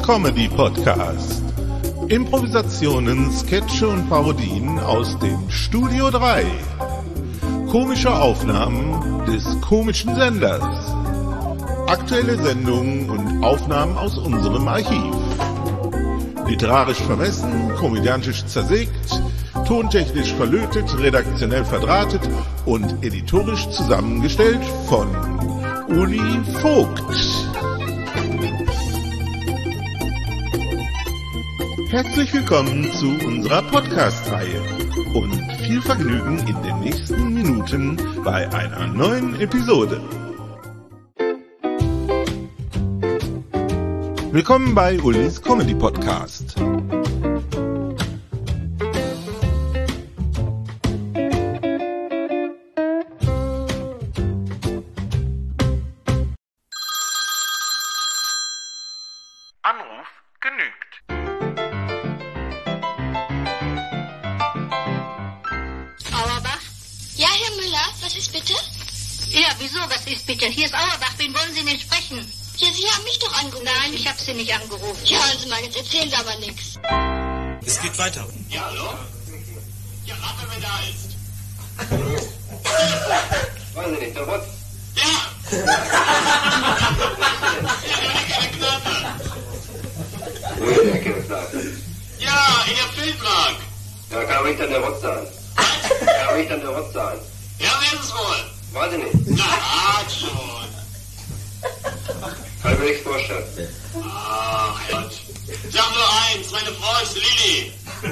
Comedy Podcast. Improvisationen, Sketche und Parodien aus dem Studio 3. Komische Aufnahmen des komischen Senders. Aktuelle Sendungen und Aufnahmen aus unserem Archiv. Literarisch vermessen, komödiantisch zersägt, tontechnisch verlötet, redaktionell verdrahtet und editorisch zusammengestellt von Uli Vogt. Herzlich willkommen zu unserer Podcast-Reihe und viel Vergnügen in den nächsten Minuten bei einer neuen Episode. Willkommen bei Ulis Comedy Podcast. Anruf genügt. Auerbach? Ja, Herr Müller, was ist bitte? Ja, wieso, was ist bitte? Hier ist Auerbach, wen wollen Sie denn sprechen? Ja, Sie haben mich doch angerufen. Nein, ich habe Sie nicht angerufen. Ja, also mal, jetzt erzählen Sie aber nichts. Es geht weiter. Ja, hallo? Ja, warte, wer da ist. Weiß ich nicht, der Rotz. Ja! Wo ist der Kinderkneipe? Ja, in der Feldmark. Ja, kann aber nicht dann der Rotz sein. Kann aber nicht dann der Rotz sein. Ja, wer ist es wohl? Weiß ich nicht. Na, hat schon. Kann ich mir nichts vorstellen. Ach Gott. Sag nur eins, meine Frau ist Lilly.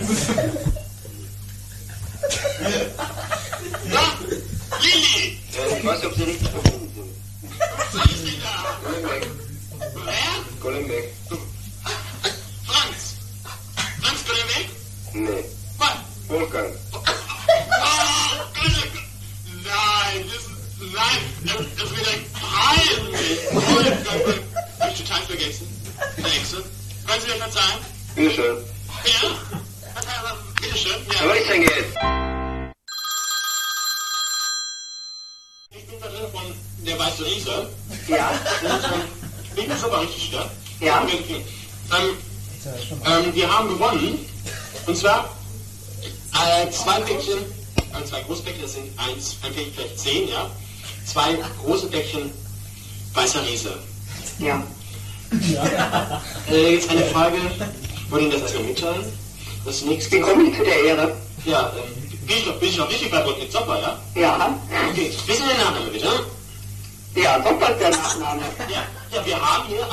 Ja, Lilly. Ja, ich weiß nicht, ob Sie richtig verbunden sind. Was ist denn da? Golembeck. Wer? Golembeck. Franz. Franz Golembeck? Nee. Was? Wolfgang. Oh, nein, das wird ein peinlich. Hab ich total vergessen. Der Hexe. Wollen Sie mir verzeihen? Bitteschön. Ja? Bitteschön. Ja, was ist denn Geld? Ich bin Vertreter von der Weiße Riese. Ja. Und bin das aber richtig, ja? Ja. Wir haben gewonnen. Und zwar zwei Päckchen, zwei Großpäckchen, das sind ein Päckchen vielleicht 10, ja? 2 große Päckchen Weißer Riese. Ja. Jetzt eine Frage, wollte Ihnen das erstmal mitteilen? Das nächste. Wie komme ich zu der Ehre? Ja, bin ich noch richtig bei Rotnik Zopper, ja? Ja. Okay, wissen Sie den Nachnamen bitte? Ja, Zopper ist der Nachname. Ja, wir haben hier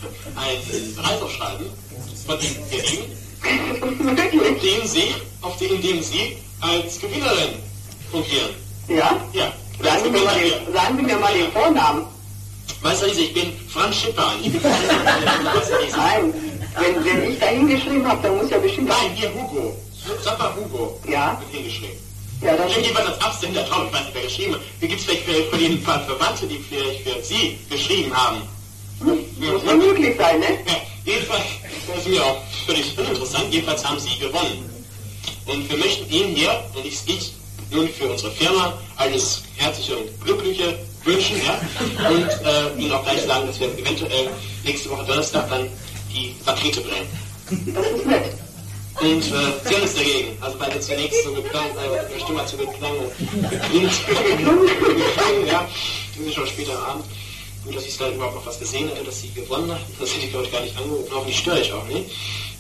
ein Preisaufschreiben von Ihnen gegeben, Wirklich? in dem Sie als Gewinnerin fungieren. Ja? Ja. Sagen Sie mir mal den Vornamen. Weißt du, ich bin Franz Schipper. Ich bin Weißer Riese. Nein, wenn ich da hingeschrieben habe, dann muss ja bestimmt... Nein, hier Hugo. Zappa Hugo. Ja. Wird hingeschrieben. Ja, das Stimmt jedenfalls als Absender drauf, ich weiß nicht, wer geschrieben hat. Wie gibt es vielleicht für den Verwandte, die vielleicht für Sie geschrieben haben? muss wohl möglich sein, ne? Ja, jedenfalls, das ist mir auch völlig uninteressant, jedenfalls haben Sie gewonnen. Und wir möchten Ihnen hier, und ich nun für unsere Firma, alles herzliche und glückliche wünschen, ja? Und Ihnen auch gleich sagen, dass wir eventuell nächste Woche Donnerstag dann die Pakete bringen. Das ist nett. Und Sie haben es dagegen. Also bei der zunächst so geklang, Ihre Stimme hat so geklang und geklang, ja. Die sind schon später am Abend. Gut, dass ich da überhaupt noch was gesehen hätte, dass Sie gewonnen haben. Das hätte ich, glaube ich, gar nicht angerufen. Hoffentlich störe ich auch nicht.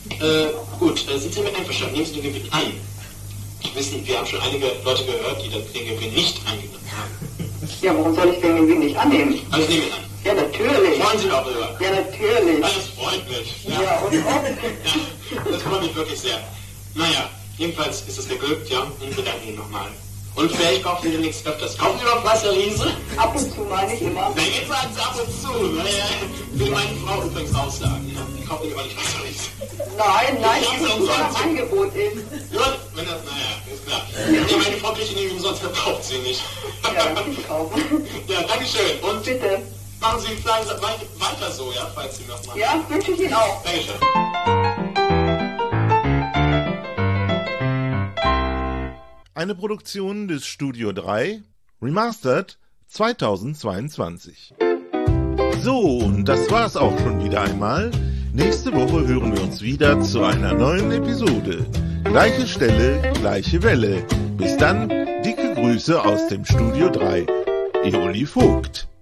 Gut, sind Sie mit einverstanden? Nehmen Sie den Gewinn an. Wissen, wir haben schon einige Leute gehört, die den Gewinn nicht angenommen haben. Ja, warum soll ich den Gewinn nicht annehmen? Also nehmen wir an. Ja, natürlich. Freuen Sie doch darüber. Ja, natürlich. Das freut mich. Ja, und ob? Ja, das freut mich wirklich sehr. Naja, jedenfalls ist es geglückt, ja, und bedanken Ihnen nochmal. Und vielleicht kaufen Sie demnächst öfters. Kaufen Sie noch Weißer Riese? Ab und zu mal, nicht immer. Na, jetzt sagen Sie ab und zu. Naja, will meine Frau übrigens auch sagen. Ja. Die kauft nämlich auch nicht Weißer Riese. Nein, Ich ab hab's und zu, wenn umsonst. das Angebot ist. Gut, wenn das, naja, ist klar. Ja, meine Frau kriegt die nämlich umsonst, verkauft sie nicht. Ja, dann kann ich kaufen. Ja, Dankeschön. Und Bitte. machen Sie vielleicht weiter so, ja, falls Sie noch mal. Ja, wünsche ich Ihnen auch. Dankeschön. Eine Produktion des Studio 3, Remastered 2022. So, und das war's auch schon wieder einmal. Nächste Woche hören wir uns wieder zu einer neuen Episode. Gleiche Stelle, gleiche Welle. Bis dann, dicke Grüße aus dem Studio 3. Eoli Vogt.